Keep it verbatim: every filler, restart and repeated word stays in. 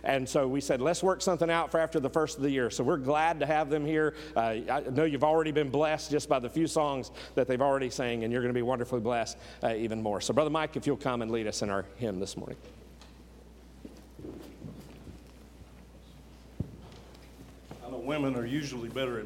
And so we said, let's work something out for after the first of the year. So we're glad to have them here. Uh, I know you've already been blessed just by the few songs that they've already sang, and you're going to be wonderfully blessed uh, even more. So Brother Mike, if you'll come and lead us in our hymn this morning. I know women are usually better at